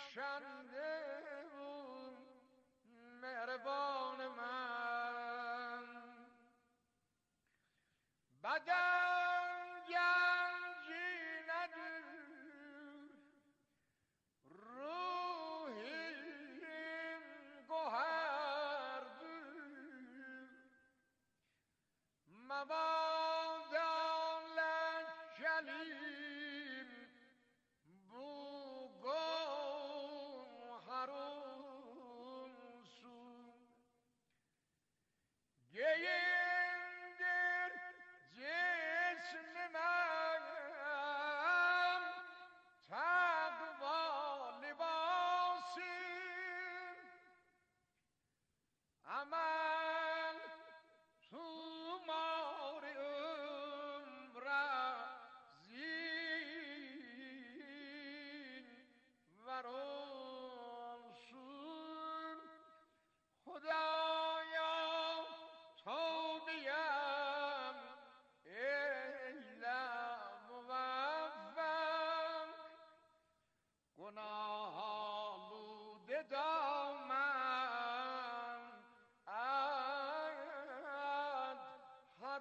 بخشنده و مهربان من، بدن گنجی ندور روحیم گوهر دور، مبادا لکلیم بو گوهرون سون، گیندر جسم من تقوا لباسی، عمل تومار عمر زین ورسول، خدایا تو دیم ایلا موفق، گناه آلوده دامن از هر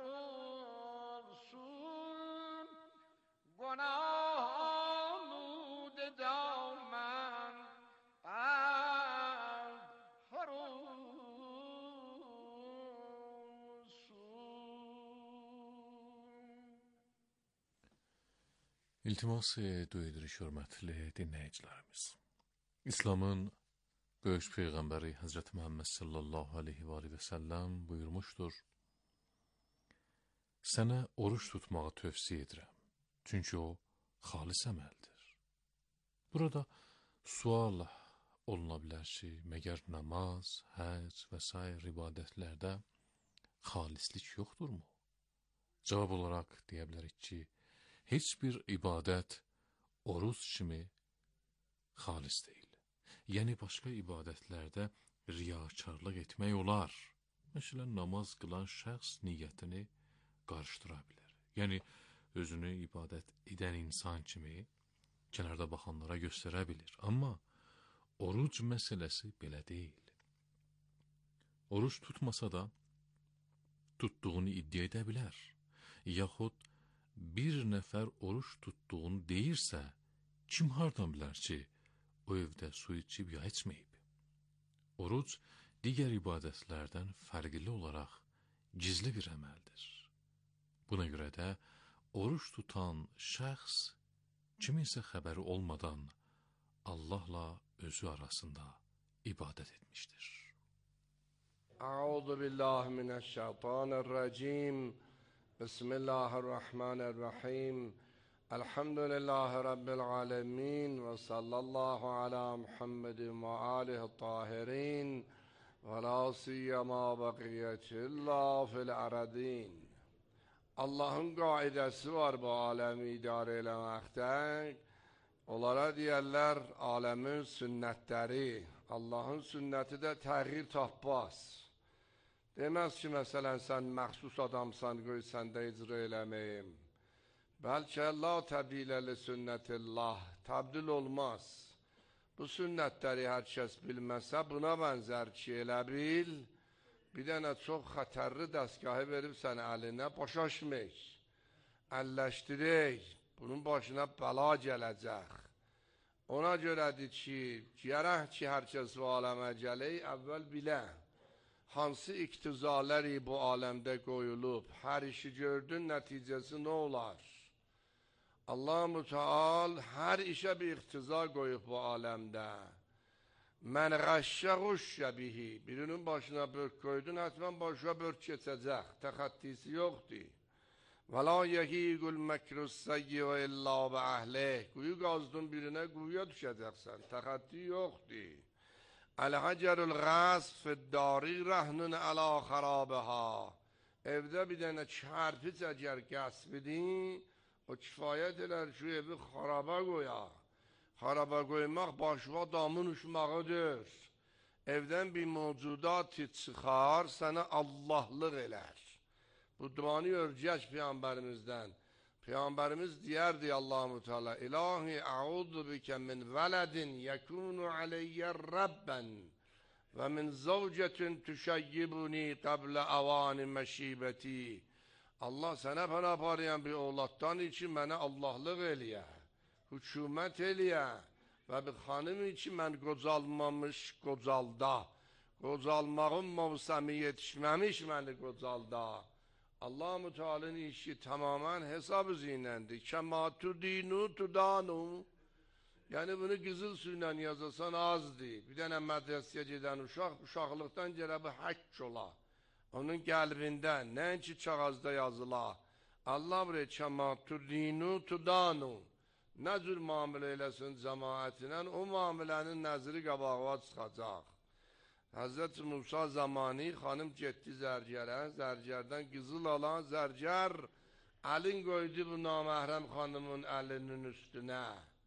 سون، گناه آلوده دامن از هر سون. İltimas dua edirik hörmətli dinləyicilərimiz. İslamın böyük peyğəmbəri Həzrət Məhəmməd sallallahu aleyhi və səlləm buyurmuşdur: Sənə oruç tutmağı tövsiyə edirəm, çünki o xalis əməldir. Burada sual oluna bilər ki, məgər namaz, həc və sair ibadətlərdə xalislik yoxdurmu? Cavab olaraq deyə bilərik ki, heç bir ibadət oruç kimi xalis deyil. Yəni başqa ibadətlərdə riyakarlıq etmək olar. Məsələn, namaz qılan şəxs niyyətini qarışdıra bilər. Yəni özünü ibadət edən insan kimi kənarda baxanlara göstərə bilir. Amma oruc məsələsi belə deyil. Oruç tutmasa da tutduğunu iddia edə bilər. Yaxud bir nəfər oruç tutduğunu deyirsə, kim hardan bilər ki, o evdə su içib ya içməyib? Oruc digər ibadətlərdən fərqli olaraq gizli bir əməldir. Buna görə də oruç tutan şəxs kiminsə xəbəri olmadan Allahla özü arasında ibadət etmişdir. Əuzu billahi minəşşeytanirracim. Bismillahirrahmanirrahim. Elhamdülillahi Rabbil alemin ve sallallahu ala Muhammedin ve alihi tahirin ve la siyyama bakiyetillah fil aradin. Allah'ın qaidəsi var bu aləmi idarə eləməkdə. Onlara deyərlər aləmin sünnətləri. Allah'ın sünnəti də təğyir tapmaz. Deməz ki, məsələn, sən məxsus adamsan, qoy səndə icra eləməyim. Bəlkə la təbdiləli sünnətillah, təbdil olmaz. Bu sünnətləri hər kəs bilməsə, buna bənzər ki, elə bil, bir dənə çox xətərli dəstgahı verib sən əlinə, başaşmək, əlləşdirək, bunun başına bəla gələcək. Ona görədir ki, gərək ki, hər kəs bu aləmə gələk, əvvəl bilə, hansı iqtizaləri bu aləmdə qoyulub, hər işi gördün, nəticəsi nə olar? Allah-u Teala hər işə bir iqtiza qoyub bu aləmdə. Mən qəşşə quşşə bihi, birinin başına börk qoydun, hətvən başına börk keçəcək, təxəttisi yoxdur. Və la yəhiqul məkrüssəyyivə illa və əhlih, quyu qazdın birinə quyuya düşəcəksən, təxətti yoxdur. Əl-həcərül qəsf fiddari rəhnun əla xarabəhə, evdə bir dənə kərpic əgər qəsb edin, o kifayət elər ki, evi xaraba qoya. Xaraba qoymaq başına damın uçmağıdır. Evdən bir mövcudat çıxar, sənə Allahlıq elər. Bu duanı örgək Peyğəmbərimizdən. Peygamberimiz diyerdi Allahu Teala: İlahi a'udhu bike min veledin yekunu aleyye rabben ve min zavcetin tüşeyyibuni qabla avani meşibeti. Allah sana bana parayan bir oğlattan için bana Allah'lık eliye, hükümet eliye ve bir hanım için ben qocalmamış qocalda, qocalmağın mevsimi yetişmemiş beni qocalda. Allah-u Teala'nın işi tamamen hesabı zinlendi. Kema tudinu tudanu. Yani bunu kızıl suyla yazasan azdı. Bir tane medreseye giden uşaqlıqdan gələ bu həkk ola. Onun qəlbində, nəinki kağızda yazıla. Allah buraya kema tudinu tudanu. Nə cür muamilə eləsin cəmaətinə, o muamilənin nəziri qabağa çıxacaq. Hz. Musa zamanı xanım getdi zərgərə, zərgərdən qızıl alan zərgər əlin qoydu bu naməhrəm xanımın əlinin üstünə.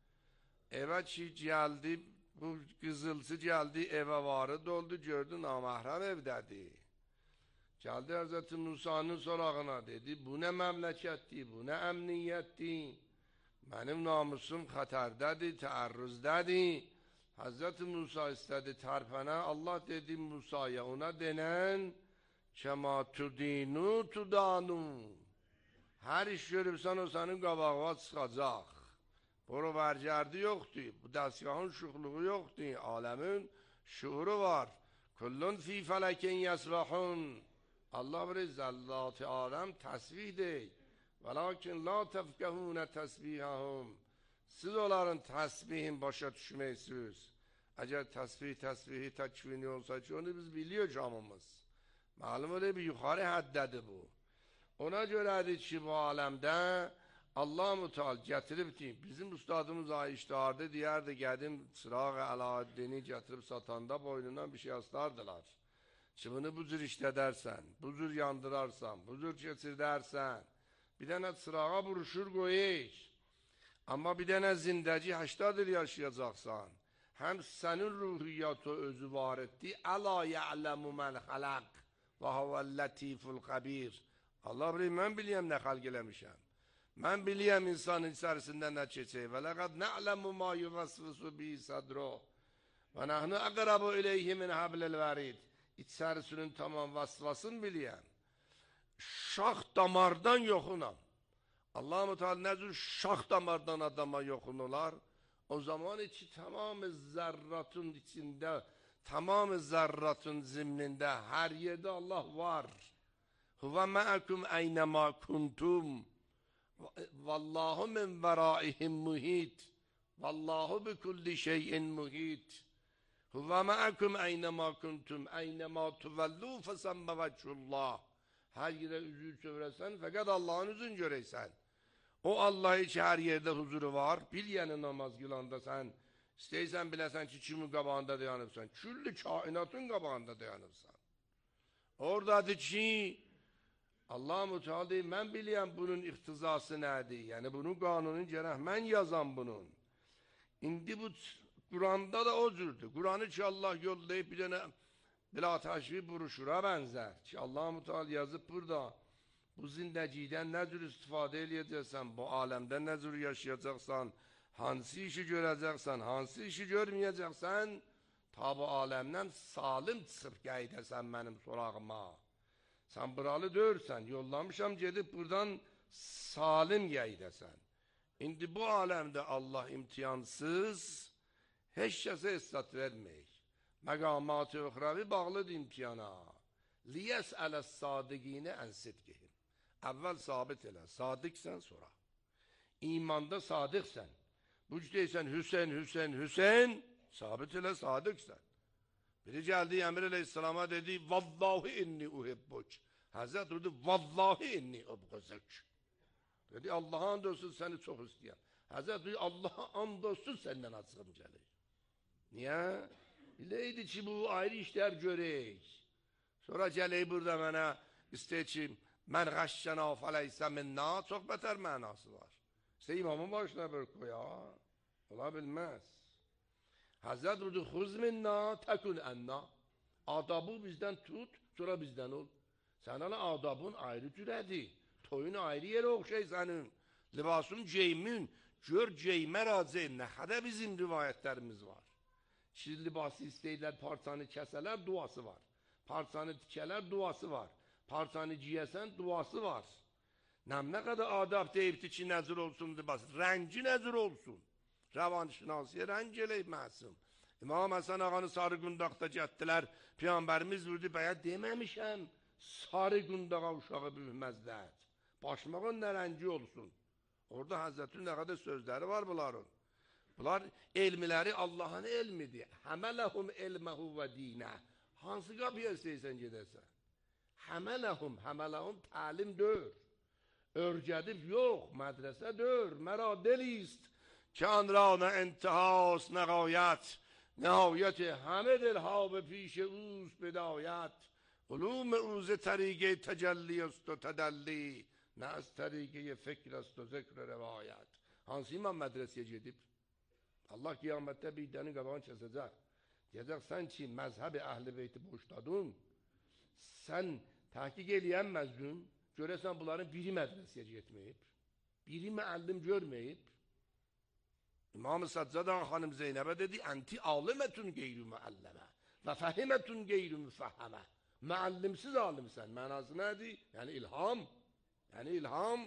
Evə ki gəldi, bu qızılçı gəldi, evə varı doldu, gördü naməhrəm evdədir. Gəldi Hz. Musa'nın sorağına, dedi, bu nə məmləkətdir, bu nə əmniyyətdir, mənim namusum xətərdədir, təərrüzdədir. Hz. Musa istedi tərpənə, Allah dedi Musa'ya, ona denən kəma tudinu tudanu. Hər iş görürsən o sənin qabağına çıxacaq. Boru vərgərdi yoxdur, bu dəstgahın şuxluğu yoxdur, aləmin şuuru var. Kullun fi fələkin yəsrahun. Allah bir zəllat-ı aləm təsbih deyil. Vəlakin la təfkəhunə təsbihəhum. Siz onların təsbihin başa düşməksiniz. Əgər təsbihi təkvini olsa ki, onu biz biliyoruz hamımız. Malum öyle bir yukarı həddədir bu. Ona görədir ki, bu aləmdə Allah-u Teala gətiribdir. Bizim ustadımız iştiharda deyərdi, gədim çıraq Əlaəddini gətirib satanda boynundan bir şey astardılar. Ki bunu bu cür işlədərsən, bu cür yandırarsan, bu cür keçirdərsən, bir dənə çırağa buruşur qoyur. Amma bir dənə zindəci 80 il yaşayacaqsan, həm sənin ruhiyyatı özü var etdi. Əla ya'ləmu mən xələq və huvəl-lətiful xəbir. Allah bilir, mən biliyəm nə xalq eləmişəm. Mən biliyəm insanın içərisində nə keçək. Və ləqəd nə'ləmu ma yuvəsvəsu bi sədro və nəhnu əqrabu ileyhi min hablil vərid. İçərisinin tamam vasvasını biliyəm. Şax damardan yoxunam. Allah-u Teala nə cür şax damardan adama yoxunular, o zaman içi tamamı zərratın içində, tamamı zərratın zimnində, hər yerdə Allah var. Huvə məəkum əynəmə kuntum, vallahu min vəraihim muhit, vallahu bi kulli şeyin muhit. Huvə məəkum əynəmə kuntum, əynəmə tuvəllu fəsəmmə vəchullah. Hər yerə üzü çövrəsən, fəqət Allahın üzün görəysən. O Allah ki her yerde huzuru var. Bil yani namaz kılanda sen isteysen bilesen ki kimin qabağında dayanıbsan. Küllü kainatın qabağında dayanıbsan. Oradadır ki Allah-u Teala deyir, mən biliyəm bunun iqtizası nədir? Yəni bunun qanunun gərək mən yazam bunun. İndi bu Kur'an'da da o cürdür. Kur'an'ı ki Allah yollayıp bir dənə bila təşvih buruşura bənzər. Ki Allah-u Teala yazıb burada. Bu zindəcidən nə cür istifadə eləyəcəksən, bu aləmdə nə cür yaşayacaqsan, hansı işi görəcəksən, hansı işi görməyəcəksən, ta bu aləmdən salim çıxıb gəydəsən mənim sorağıma. Sən buralı dörsən, yollamışam gedib buradan salim gəydəsən. İndi bu aləmdə Allah imtihansız heç kəsə istat verməyik. Məqamat-ı uxravi bağlıdır imtihana. Liyəs'ələs sadiqinə ən sidqihim. Əvvəl sabit elə, sadiqsən sonra. İmanda sadiqsən. Bu deysən Hüseyin, Hüseyin, Hüseyin, sabit elə, sadiqsən. Biri gəldi Əmir Aleyhisselam'a dedi, vallahi inni uhibbuk. Həzrət dedi, vallahi inni ubğuzuk. Dedi, Allah'a and olsun səni çox istəyəm. Həzrət dedi, Allah'a and olsun səndən açığım gəlir. Niyə? Biləydi ki, bu ayrı işlər görək. Sonra gələk burada mənə istəyir ki, mən qəşşənə fələysə minna, çox bətər mənası var. İşte imamın başına bir koya, ola bilməz. Həzrət dedi, xuz minna, təkun ənna. Adabı bizdən tut, sonra bizdən ol. Sənin adabın ayrı cürədir. Toyun ayrı yerə oxşay sənin. Libasum ceymün. Gör ceymə razı. Nə qədər bizim rivayətlərimiz var. Siz libası istəyirlər, parçanı kəsələr, duası var. Parçanı tikələr, duası var. Parçanı giyəsən, duası var. Nə qədər adab deyibdir ki, nəzir olsun libası. Rəngi nəzir olsun. Rəvanşinasiyə rəng eləyib məsum. İmam Həsən ağanı sarı qundaqda getdilər. Peyğəmbərimiz vurdu, bəyə deməmişəm, sarı qundağa uşağı büyüməzlər. Başmağın nə rəngi olsun. Orada Həzrətin nə qədər sözləri var bunların. Bunlar elmiləri Allah'ın elmidir. Həmələhum elməhu və dinə. Hansı qapıya istəyirsən gedəsən? Həmələhum təlim dör. Örgədib yox, mədrəsə dör. Məradəlist. Kanrana intihas nəqayət. Nəhayət həmə dilha və پیش اوز بدایت. علوم اوز طریقه تجلی است و تدلی. نه از طریقه فکر است و ذکر روایت. Hansı imam mədrəsəyə gedib? Allah qiyamətdə bir dəni qabağını kəsəcək. Deyəcək, sən ki, məzhəb-i əhl-i beyti boşladın, sən təhqiq eləyən məzdun, görəsən bunların biri mədrəsəyə getməyib, biri müəllim görməyib. İmam-ı Səccadan xanım Zeynəbə dedi, ənti alimətun qeyri müəlləmə və fəhimətun qeyri müfəhəmə. Müəllimsiz alimsən. Mənası nədir? Yəni ilham. Yəni ilham.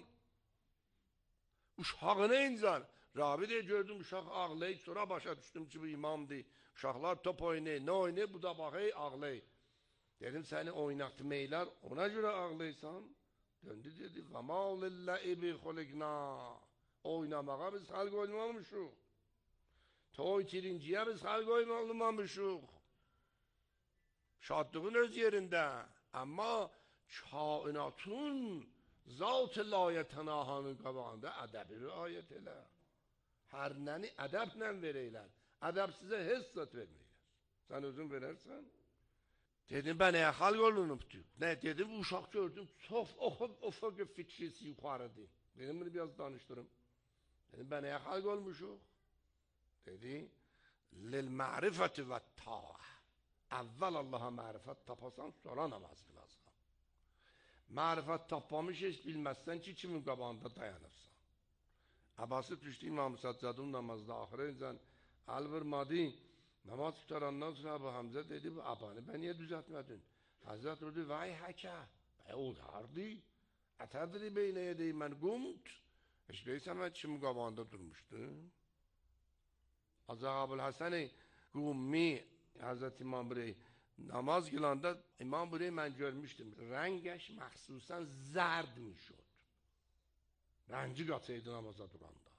Uşağını insan. Rabi de gördüm uşaq ağlayır. Sonra başa düşdüm ki bu imamdır. Uşaqlar top oynayır. Ne oynayır? Bu da baxır ağlayır. Dedim səni oynatmayırlar. Ona görə ağlayırsan. Döndü dedi. وَمَا لِلَّئِبِ خُلِقْنَا. Oynamağa biz xalq olmamışıq. Toy çirinciyə biz xalq olmamışıq. Şadlığın öz yerində. Amma kainatın zat-ı layətənahanın qabağında ədəbi riayət elə. Hər nəni ədəblə verəylər. Ədəb sizə heç zat verməylər. Sən özün verərsən. Dedim, ben nəyə xalq olunubdur? Nə dedim, uşaq gördüm, çox oxu fikrisi yuxarıdır. Dedim, bunu biraz danışdırım. Dedim, ben nəyə xalq olmuşuq? Dedi, lil-ma'rifəti və ta'ah. Əvvəl Allaha mərifət tapasan, sonra namaz qılasan. Mərifət tapmamış heç bilməzsən ki, kimin qabağında dayanırsan. Abbası düşdü İmam Səccadın namazda axırı incən əl vurmadı. Namaz qutarandan sonra Əbu Həmzə dedi, bu abanı ben niyə düzəltmədin? Həzrət dedi, vay həkə, o dardı. Ətədri beynəyə deyim, mən qumd. Heç deyirsən, mən kimin qabağında durmuşdum? Azaq Əbul-Həsən-i Qummi, Həzrət İmam Bürey, namaz qılanda İmam Bürey mən görmüşdüm. Rəngəş məxsusən zərd mişod. Rənci qaçaydı namaza duranda.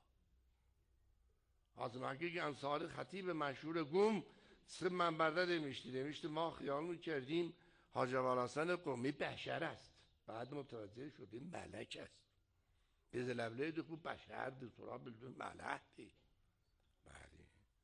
Hazım Həqiq Ənsari xətib məşhur Qum çıxıb mənbərdə demişdi, ma xiyalını kerdiyim Hacı Əbul-Həsən Qummi bəşər است. Bəd mütəvəccüh şudim, mələk است. Biz eləbləydik, bu bəşərdir, sonra bildim, mələkdir. Bəli.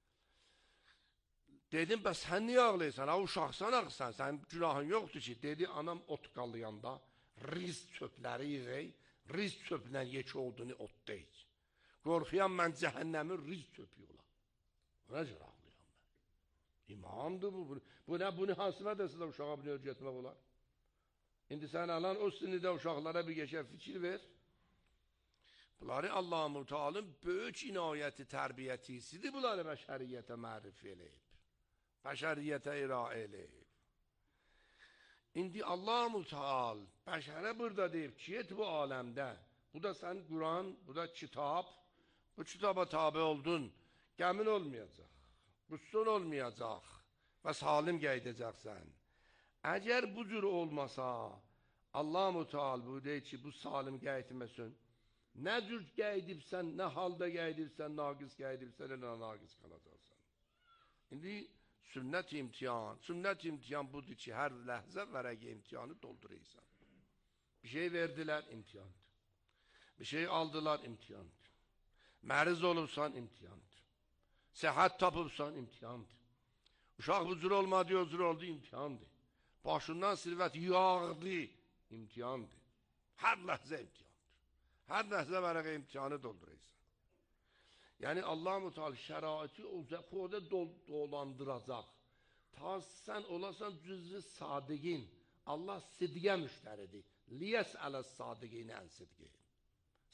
Dedim, bəs sən niyə ağlayırsan? Ha, uşaqsan ağırsan, sənin günahın yoxdur ki. Dedi, anam ot qalıyanda riz çöpləri yığır, riz çöplə yek olduğunu ot deyik. Qorxuyam mən cəhənnəmin riz çöpü ola. Ona görə ağlayam mən. İmamdır bu. Bu nə? Bunu hansı mədəsində uşağa bunu öyrətmək olar? İndi sən alan o sinirdə uşaqlara bir geçər fikir ver. Bunları Allah-u Müteala'nın böyük inayəti, tərbiyyətisidir. Bunları bəşəriyyətə mərif eləyib. Bəşəriyyətə iraə eləyib. İndi Allah-u Müteal bəşərə burada deyib ki, et bu aləmdə. Bu da sən Quran, bu da kitab. Bu kitaba tabi oldun. Qəmin olmayacaq. Qüssun olmayacaq. Və salim qeydəcəksən. Əgər bu cür olmasa, Allah-u Müteal bu deyir ki, bu salim qeydməsin. Nə cür qeydibsən, nə halda qeydibsən, naqis qeydibsən, elə naqis qalacaqsan. İndi sünnət imtihan budur ki, hər ləhzə vərəqə imtihanı dolduruysan. Bir şey verdilər, imtihandır. Bir şey aldılar, imtihandır. Məriz olursan, imtihandır. Səhət tapıbsan, imtihandır. Uşaq bu cür olmadı, o cür oldu, imtihandır. Başından sirvət yağdı, imtihandır. Hər ləhzə imtihandır. Hər ləhzə vərəqə imtihanı dolduruysan. Yəni Allah-u Teala şəraiti xoda dolandıracaq. Ta sən olasan cüz-i sadiqin. Allah sidqə müştəridir. Liyəs aləs sadiqin ən sidqin.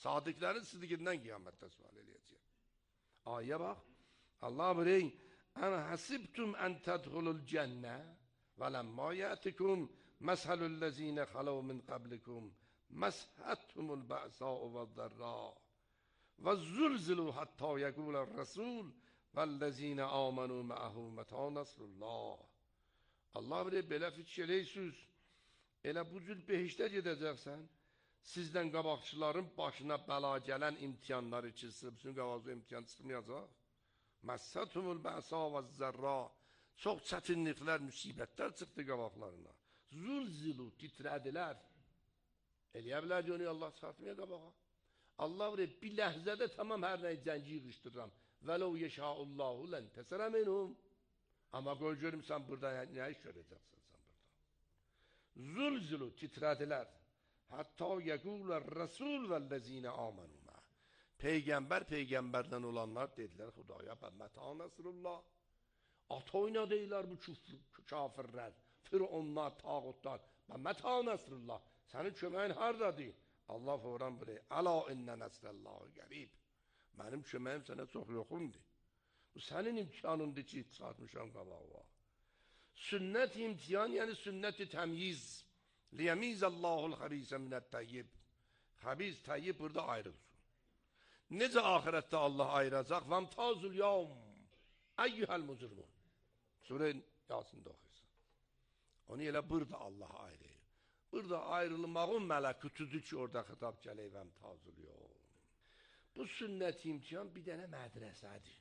Sadıkların sıdığından kıyamette sual edeceğim. Ayet bak. Allah buyuruyor. En hasibtum en tedhulul cenne ve lemma ya'tikum meshalul lezine halav min qablikum meshathumul ba'sa'u ve zerra ve zulzilu hatta yekûler rasul vellezine amenu ma'ahu meta nasrullah. Allah buyuruyor belə fikirləyirsiniz. Elə bu cür behiştə gedəcəksən. Sizdən qabaqçıların başına bəla gələn imtihanlar için sizin qabaqcı imtihan çıxmayacaq. Məssatumul bəsa və zərra. Çox çətinliklər, müsibətlər çıxdı qabaqlarına. Zulzilu, titrədilər. Eləyə bilər ki, onu Allah çıxartmaya qabağa. Allah verir, bir ləhzədə tamam hər nəyi cəngi yığışdırıram. Vələv yeşaullahu lən təsərə minhum. Amma qoy görüm sən burada nə iş görəcəksən sən burada. Zulzilu, titrədilər. Hatta yekuler Resul vellezine amenu ma. Peygamber peygamberden olanlar dediler Hudaya ben meta nasrullah. At oynadılar bu kafirler. Firavunlar, tağutlar. Ben meta nasrullah. Senin kömeğin hardadır? Allah fevran buyuruyor. Ala inne nasrallahu garib. Benim kömeğim sana çok yokundu. Bu senin imtihanındı ki çıkartmışam qabağa. Sünnet imtihan yani sünnet-i temyiz. Liyemizallahul habise mine't-tayyib. Habis, tayyib burada ayrılsın. Necə ahirette Allah ayıracaq? Vamtazul yawm eyyuhel muzrimun. Sure Yasin'de oxuyursan. Onu elə burada Allah ayırır. Burada ayrılmağın mələkütüdür ki, orada xitab gələk vamtazul yawm. Bu sünnet imtihan bir dənə mədrəsədir.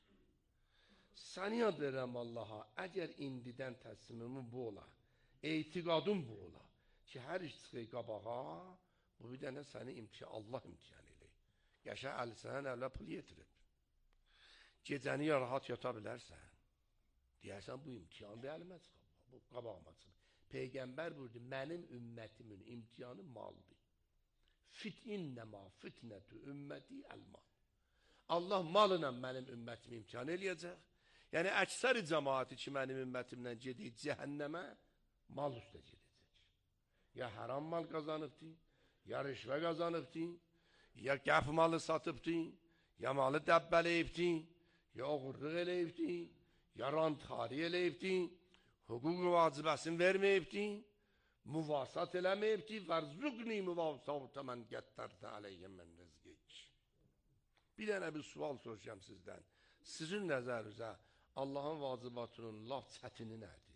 Saniyə verirəm Allaha, əgər indidən təslimimi bu ola, etiqadım bu ola, ki hər iş çıxır qabağa, bu bir dənə səni Allah imtihan eləyir. Yaşa əlisənə əvlə pul yetirib. Gecəni rahat yata bilərsən. Deyərsən bu imtihan əlimə çıxıb, bu qabağıma çıxıb. Peyğəmbər buyurdu, mənim ümmətimin imtihanı maldır. Fit'innəmə fitnətü ümməti əl-mal. Allah malına mənim ümmətimi imtihan eləyəcək. Yəni əksəri cəmaati ki mənim ümmətimlə gedir cəhənnəmə, mal üstə gedəcək. Ya haram mal kazanıbdı, ya rişvə kazanıbdı, ya qəf malı satıbdı, ya malı dəbbələyibdi, ya oğurluq eləyibdi, ya rantxari eləyibdi, hüquq vacibəsini verməyibdi, muvasat eləməyibdi, vərzuqni muvasatə mən gəttərdə əleyhim mən rızqik. Bir dənə bir sual soracağım sizdən. Sizin nəzərinizə Allah'ın vacibatının laf çətini nədir?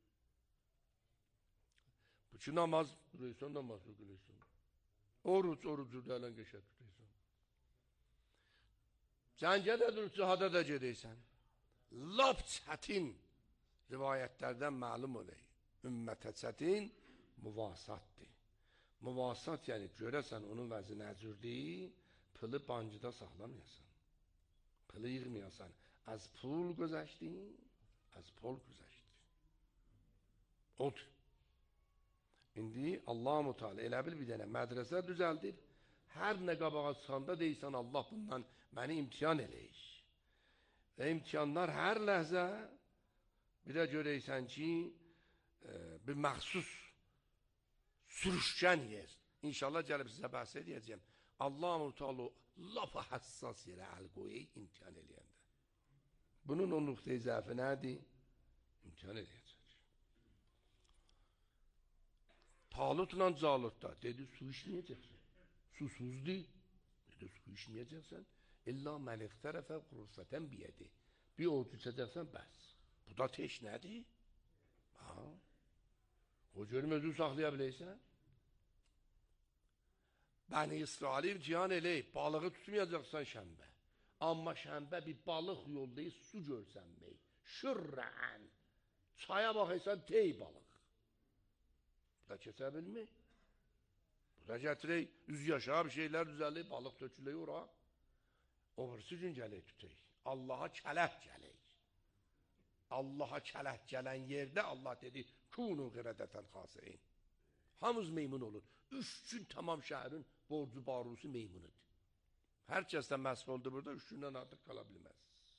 Bu ki namaz duruysan, namaz duruysan. Orucu dələn qəşət duruysan. Cəngə də dur, cihada da gedəysən. Laf çətin rivayətlərdən məlum olayı. Ümmətə çətin muvasatdır. Muvasat yəni görəsən onun vəzi nəcürdür, pılı bancıda saxlamayasan. Pılı yığmayasan. Az pul güzəşdi, az pul güzəşdi. Odur. İndi Allah-u Teala elə bil bir dənə mədrəsə düzəldir. Hər nə qabağa çıxanda deyirsən Allah bundan məni imtihan eləyir. Və imtihanlar hər ləhzə bir də görəysən ki bir məxsus sürüşkən yer. İnşallah gəlib sizə bəhs edəcəyəm. Allah-u Teala laf həssas yerə əl qoyur imtihan eləyəndə. Bunun o nöqtəyi zəfi nədir? İmtihan eləyəcək. Talutla Calutda dedi su içməyəcəksən. Susuzdur. Dedi su içməyəcəksən. İlla məlik tərəfə qurufətən biyədi. Bir oğuz içəcəksən bəs. Bu da teş nədir? O görüm özü saxlaya biləysən. Bəni İsrail imtihan eləyib. Balığı tutmayacaqsan şənbə. Amma şənbə bir balıq yollayıb su görsənmək. Şürrən. Çaya baxaysan tey balıq. Bu da kəsə bilmir. Bu da gətirək, üz yaşa bir şeylər düzəlib, balıq tökülək ora. O birisi gün gələk tutək. Allaha kələk gələk. Allaha kələk gələn yerdə Allah dedi, kunu qirədətən xasirin. Hamız meymun olur. 3 gün tamam şəhərin borcu barusu meymunudur. Hər kəsdən məsf oldu burada, 3 gündən artıq qala bilməz.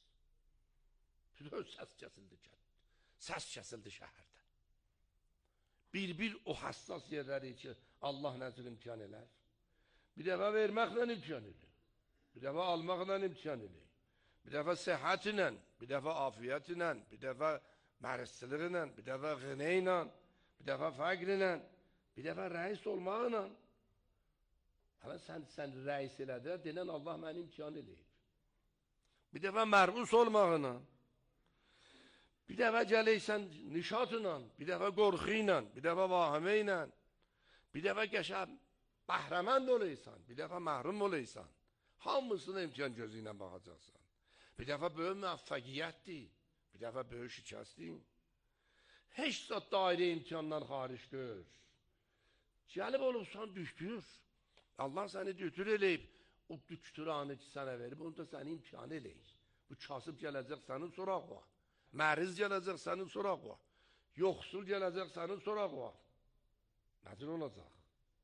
Səs kəsildi kənd. Səs kəsildi şəhərdə. Bir o həssas yerləri ki, Allah nəzir imtihan elər. Bir dəfə verməklə imkan edir. Bir dəfə almaqla imkan edir. Bir dəfə səhhət ilə, bir dəfə afiyyət ilə, bir dəfə mərəstiliq ilə, bir dəfə qınə ilə, bir dəfə fəqr ilə, bir dəfə rəis olmaqla. Hələ sən rəis elədir, denən Allah mənə imkan edir. Bir dəfə mərbus olmaqla, bir dəfə gələysən nişatla, bir dəfə qorxu ilə, bir dəfə vahimə ilə, bir dəfə qəşəb bəhrəmənd olaysan, bir dəfə məhrum olaysan. Hamısına imkan gözü ilə baxacaqsan. Bir dəfə böyük müvəffəqiyyətdir, bir dəfə böyük şikəstdir. Heç zat dairə imkandan xaricdir. Gəlib olubsan düşdür. Allah səni dütür eləyib, o dükturanı ki sənə verib, onu da səni imkan eləyir. Bu kasıb gələcək sənin soraq var. Məriz gələcək sənin soraq var. Yoxsul gələcək sənin soraq var. Nədir olacaq?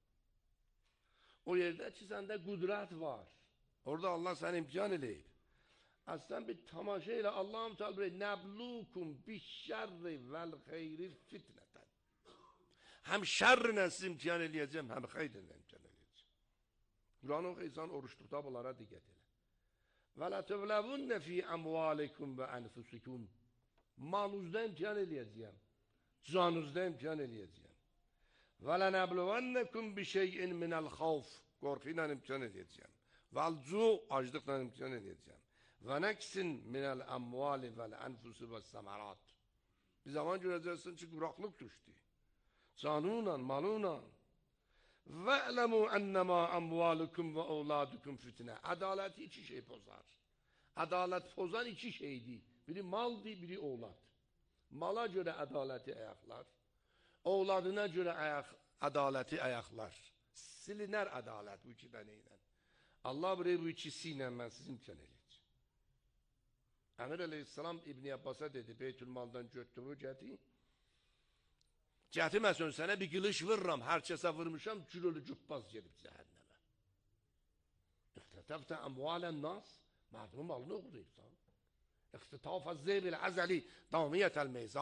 O yerdə ki səndə qüdrət var. Orada Allah səni imkan eləyib. Əslən bir tamaşa ilə Allah-u Teala nəblukum bişşərri vəl xeyri fitnətən. Həm şərrinə siz imkan eləyəcəm, həm xeyrinə imkan eləyəcəm. Quran oxuysan, oruçluqda bunlara diqqət elə. Və lətəvləvunnə fi əmvalikum və ənfusikum. Malınızda imkan eləyəcəyəm, canınızda imkan eləyəcəyəm. Və lənəbluvənnəkum bi şeyin minəl xavf. Qorxu ilə imkan eləyəcəyəm. Vəl-cu, aclıqla imkan eləyəcəyəm. Və nəksin minəl əmvali vəl-ənfusi və səmərat. Bir zaman görəcəksin ki, quraqlıq düşdü. Canunla, malunla. Və'ləmu ennəmə əmvalukum və ovladukum fitnə. Ədaləti iki şey pozar. Ədalət pozan iki şeydir. Biri maldır, biri oğlad. Mala görə ədaləti ayaqlar. Oğladına görə ədaləti ayaqlar. Silinər ədalət bu iki dənə ilə. Allah buraya bu ikisi ilə mən siz imkan eləyəcəm. Əmir əleyhissalam İbn Abbas'a dedi, Beytülmaldan götürür, gətir. Gətirməsən sənə bir qılış vırıram, hər kəsə vırmışam, cürülü cübbaz gedib cəhənnəmə. İxtitafdə əmvalən nas, mərdumun malını oxuduysan. İxtitafə zeybil əzəli, damiyyətəl meyza,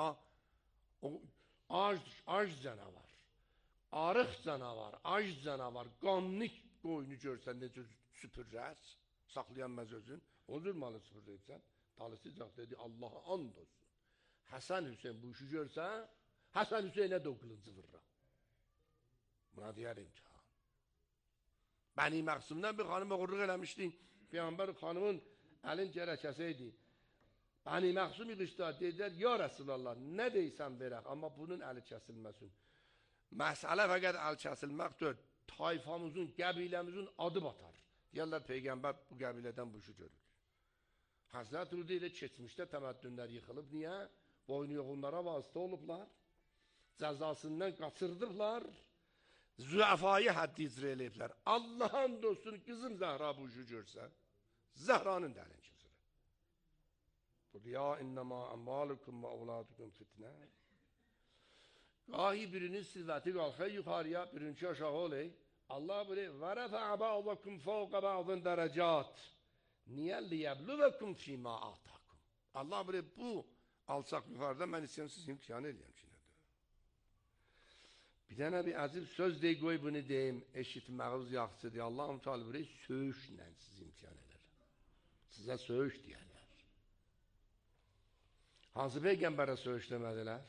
ac canavar, arıq canavar, ac canavar, qanlı qoyunu görsən necə süpürlər, saxlayanməz özün, o cür malı süpürləyibsən, talısıcaq dedi, Allaha and olsun. Həsən Hüseyin bu işi görsə, Həsən Hüseynə də o qılıncı vırıram. Buna deyərim ki, Bəni Məqsumdan bir xanım oğurluq eləmişdi, Peyğəmbər xanımın əlin gərəkəsi idi. Bəni Məqsum yığışdı, dedilər, ya Rəsulallah, nə deysən verək, amma bunun əli kəsilməsin. Məsələ fəqət əl kəsilməkdir, tayfamızın, qəbiləmizin adı batar. Deyərlər, Peyğəmbər bu qəbilədən bu işi görür. Həzrət Rüdü ilə keçmişdə təməddünlər yıxılıb, niyə? Boynu yoğunlara vasitə olublar, cəzasından qaçırdıblar, züəfayı həddi icra eləyiblər. Allah'ın dostun qızım Zəhra bu işi görsə, Zəhranın da əlin kəsilir. Qul ya innəmə əmvalukum və avladukum fitnə. Gahi birinin silvəti qalxır yuxarıya, birinci aşağı olay. Allah bilir, və rəfəə bə'dakum fəvqə bə'din dərəcat. Niyə liyəbluvəkum fīmə atakum. Allah bilir, bu alçaq yuxarıda mən istəyəm siz imtihan eləyəm ki, nədir? Bir dənə bir əzib söz dey, qoy bunu deyim, eşitməğiniz yaxşıdır. Allah-u Teala bilir, söğüşlə siz imtihan elər. Sizə söğüş deyərlər. Hansı Peyğəmbərə söğüş demədilər?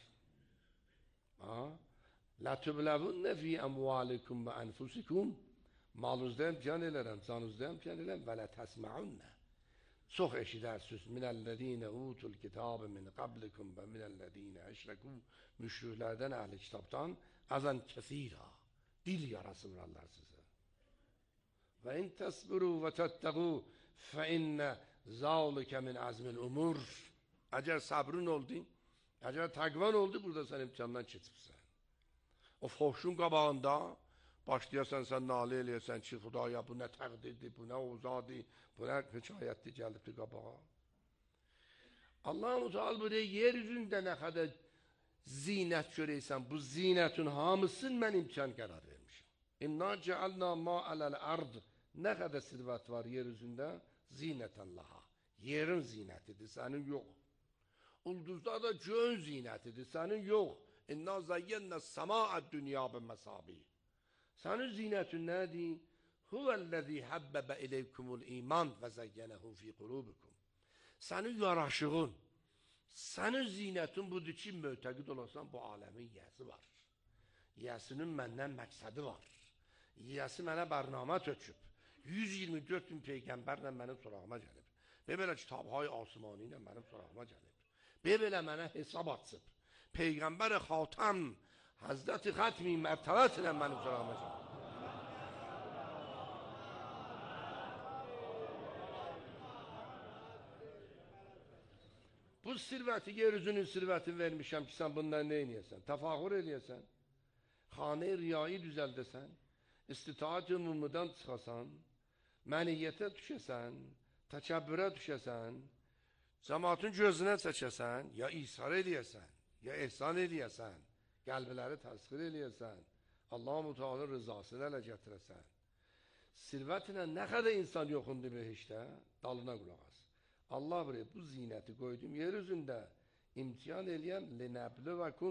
Lətübləvunnə fi əmvalikum və ənfusikum. Malınızda imtihan elərəm, canınızda imtihan elərəm və lətəsməunnə. Çox eşidərsiniz. Minəllədinə utul kitabı min qablikum və minəllədinə əşrəku. Müşriklərdən, əhli kitabdan əzən kəsirə. Dil yarası vurarlar sizə. Və in təsbiru və təttəqu fə innə zəlikə min əzmil umur. Əgər sabrın oldu, əgər təqvan oldu, burada sən imtihandan keçibsən. O foşun qabağında başlayasan sən nalə eləyəsən ki, Xudaya bu nə təqdirdir, bu nə uzadı, bu nə hikayətdir, gəlibdir qabağa. Allah-u Teala buraya yeryüzündə nə qədər zinət görəysən, bu zinətin hamısını mən imkan qərar vermişim. İnna cealna ma aləl ard. Nə qədər sirvət var yeryüzündə? Zinətən laha. Yerin zinətidir, sənin yox. Ulduzda da göyün zinətidir, sənin yox. İnna zayyennə səmaət dünya bi məsabi. Sənin zinətin nədir? Huvellezî habbebe ileykumul iman və zəyyənəhu fi qulubikum. Sənin yaraşığın, sənin zinətin budur ki, mötəqid olasan bu aləmin yiyəsi var. Yiyəsinin məndən məqsədi var. Yiyəsi mənə bərnamə töküb. 124 bin peyğəmbərlə mənim sorağıma gəlib. Və belə kitabhay asmani ilə mənim sorağıma gəlib. Və belə mənə hesab açıb. Peyğəmbər xatəm Həzrəti Xətmi mərtəbət ilə mənim sorağıma gəlib. Bu sirvəti, yeryüzünün sirvətini vermişəm ki, sən bundan nə eləyəsən? Təfağür eləyəsən, xanə-i riyayı düzəldəsən, istitaat ümumudan çıxasan, məniyyətə düşəsən, təkəbbürə düşəsən, cəmaatın gözünə çəkəsən, ya isar eləyəsən, ya ehsan eləyəsən, qəlbləri təsxir eləyəsən, Allah-u Teala'nın rızasını ələ gətirəsən. Sirvət ilə nə qədər insan yoxundu behişdə, dalına qulaq as. Allah buraya bu zinəti qoydum yeryüzündə imtihan eləyəm linəbləvəkum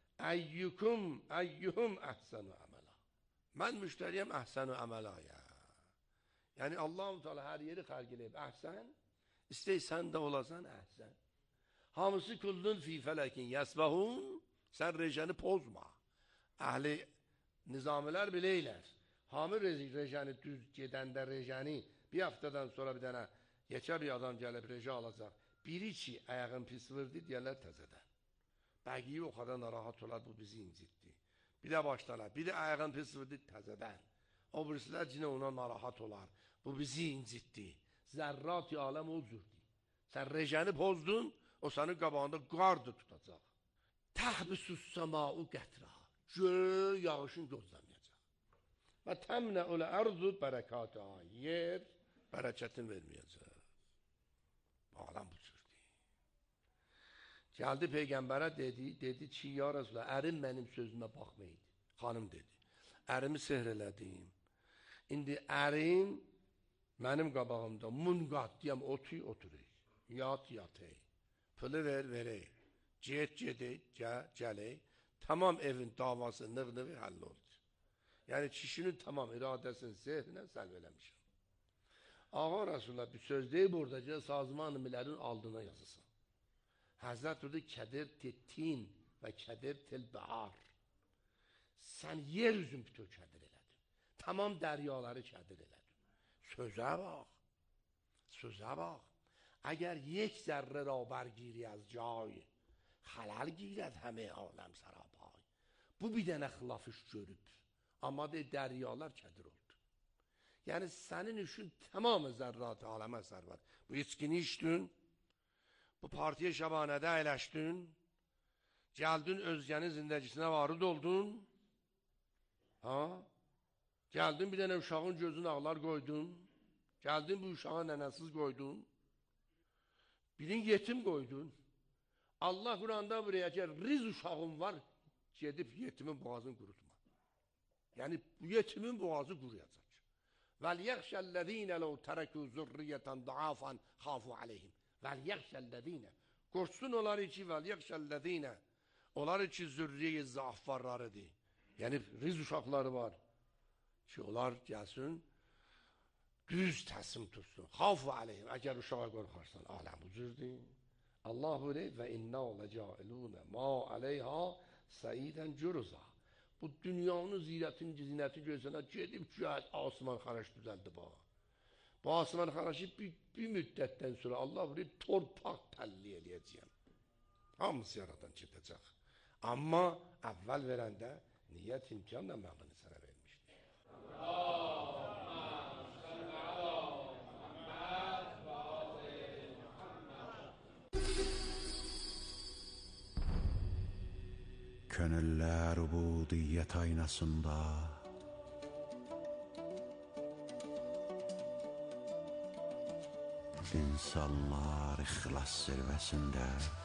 əyyuhum əhsənu əmələ. Mən müştəriyəm əhsənu əməlaya. Yəni Allah-u Teala hər yeri xərq eləyib əhsən, istəysən də olasan əhsən. Hamısı kullun fi fələkin yəsbəhun, sən rejəni pozma. Əhli nizamilər biləylər. Hamı rejəni düz gedəndə rejəni bir haftadan sonra bir dənə yekə bir adam gəlib reji alacaq. Biri ki, ayağın pis vırdı, deyərlər təzədən. Bəqiyi o kadar narahat olar, bu bizi incitdi. Bir də başlarlar, bir də ayağın pis vırdı, təzədən. O birisilər yine ona narahat olar, bu bizi incitdi. Zərrat-i aləm o cürdür. Sən rejəni pozdun, o sənin qabağında qardı tutacaq. Təhbisus səmau qətra. Göy yağışın gözləməyəcək. Və təmnə ölə ərzu bərəkatı yer bərəkətin verməyəcək. Aləm bu cürdür. Gəldi Peyğəmbərə dedi ki, ya Resulullah, ərim mənim sözümə baxmaydı. Xanım dedi, ərimi sehr elədim. İndi ərim mənim qabağımda munqat deyəm, oturur. Yat, pılı verək. Gedək, gələk. Tamam evin davası, nığı həll oldu. Yəni kişinin tamam iradəsini, zehrinə səlb eləmişəm. Ağa Resulullah bir söz deyib orada sazman-ı milərin aldığına yazısan. Həzrət orada kədir tettin və kədir tilbəhar. Sən yer üzün bütün kədir elədin. Tamam dəryaları kədir elədin. Sözə bax. Əgər یک ذره را برگیری از جای خلل گیرد همه عالم سرابای. Bu bir dənə xilafış görüb. Amma dəryalar kədir oldu. Yəni sənin üçün tamamı zərrat aləmə sərvət. Bu içkini içdin, bu partiyə şəbanədə əyləşdin, gəldin özgənin zindəgisinə varid oldun, gəldin bir dənə uşağın gözünə ağlar qoydun, gəldin bu uşağı nənəsiz qoydun, birin yetim qoydun. Allah Quranda buraya ki, riz uşağın var, gedib yetimin boğazını qurutma. Yəni bu yetimin boğazı quruyacaq. وَلْيَخْشَ الَّذ۪ينَ لَوْ تَرَكُوا ذُرِّيَّةً ضَعَافًا خَافُوا عَلَيْهِمْ وَلْيَخْشَ الَّذ۪ينَ Qorxsun onlar içi وَلْيَخْشَ الَّذ۪ينَ Onlar içi zürriye-i zaaffarlarıdır. Yəni riz uşaqları var ki, onlar gəlsin, düz təsim tutsun. خَافُوا عَلَيْهِمْ Əgər uşağa qorxarsan, aləm bu cürdür. Allah deyir və inna ləcəilunə ma aleyha səidən cüruza. Bu dünyanın zinəti gözünə gedib cəhət asman xaraş düzəldi bu. Bu asman xaraşı bir müddətdən sonra Allah deyir torpaq təlli eləyəcəyəm. Hamısı yaradan gedəcək. Amma əvvəl verəndə niyyət imkanla məqını sənə vermişdir. Könüller ubudiyet aynasında insanlar ihlas zirvesinde